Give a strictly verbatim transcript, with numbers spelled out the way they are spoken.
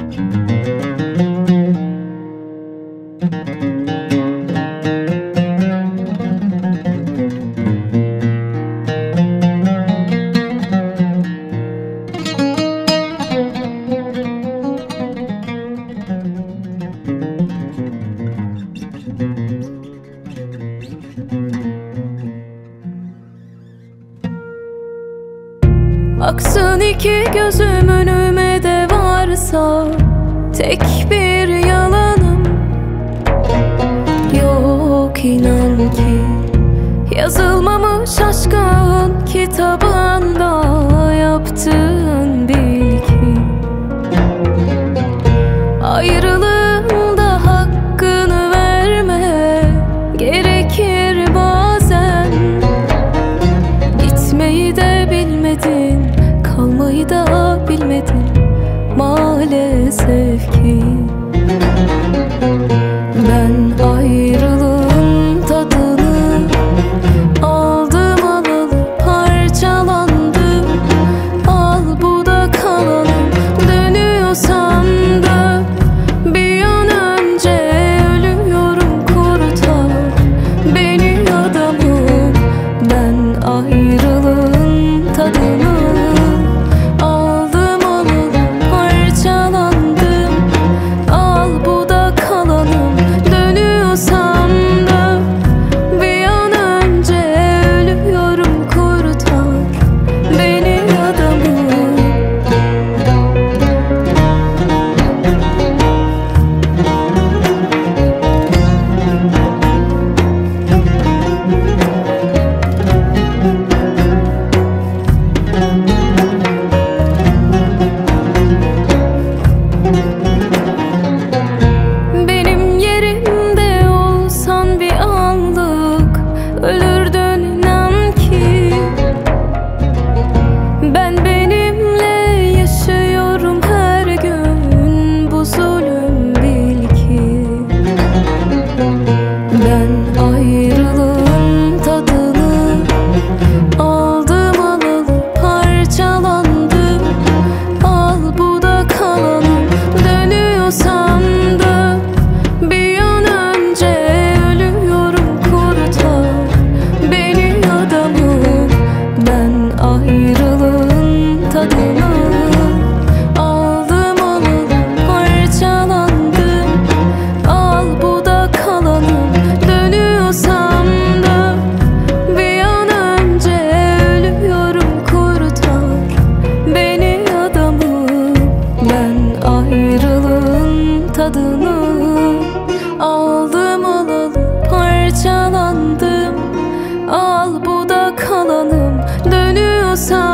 Aksın iki gözüm önüme de varsa tek bir yalanım yok, inan ki yazılmamış aşkın kitabında yaptığın bil ki ayrılığında hakkını verme gerekir bazen. Gitmeyi de bilmedin, kalmayı da bilmedin maalesef ki. Ben ayrılığın tadını aldım alalı parçalandım. Al bu da kalalım dönüyorsan da bir an önce ölüyorum, kurtar beni adamım. Ben ayrılığın tadını aldım alalı parçalandım. Al bu da kalalım dönüyorsam da bir an önce ölüyorum, kurtar beni adamım. Benim yerimde olsan bir anlık ölürdün, inan ki. Ben benimle yaşıyorum her gün, bu zulüm bil ki. Ben ayrılığın tadını aldım alalı parçalandım. Al bu da kalalım dönüyorsam da bir an önce ölüyorum, kurtar beni adamım. Ben ayrılığın tadını aldım alalı parçalandım. Al bu da kalalım dönüyorsam da bir an önce ölüyorum, kurtar beni adamım. Ben ayrılığın tadını aldım alalı parçalandım. Al bu da kalalım dönüyorsam